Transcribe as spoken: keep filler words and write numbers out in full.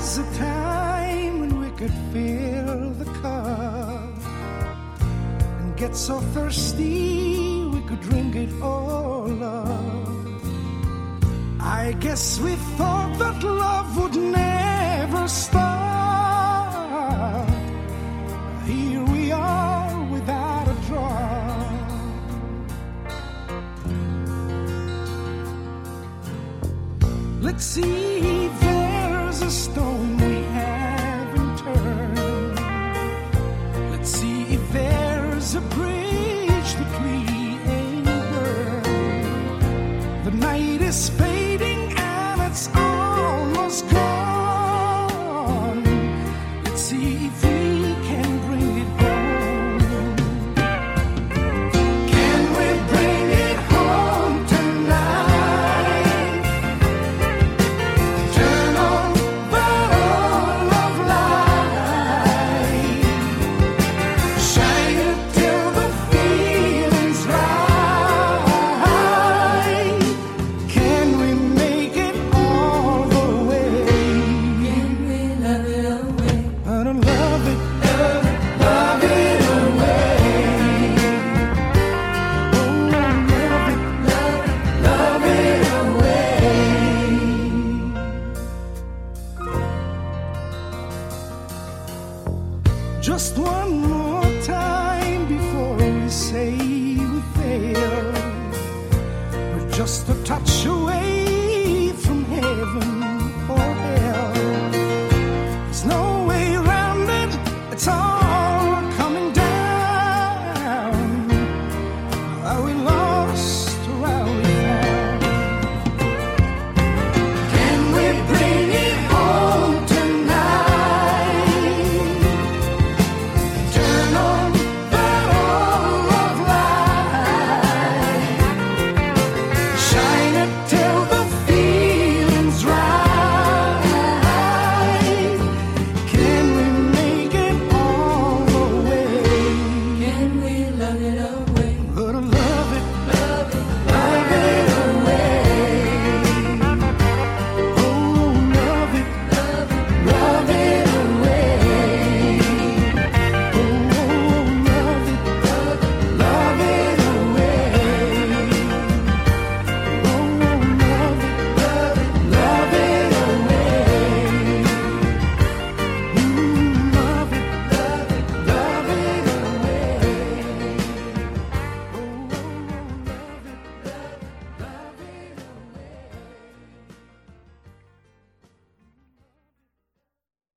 was a time when we could fill the cup and get so thirsty we could drink it all up. I guess we thought that love would never stop. Here we are without a drop. Let's see, there's a stone we haven't turned. Let's see if there's a bridge that we ain't burned. The night is fading and it's almost gone. Let's see if we can bring it home. Can we bring it home tonight? Turn on that all of light. Shine it till the feeling's right. Can we make it all the way? Can we love it away? I don't love it, love it, love it away. Oh, love it, love it, love it away. Just one more time before we say we fail. With just a touch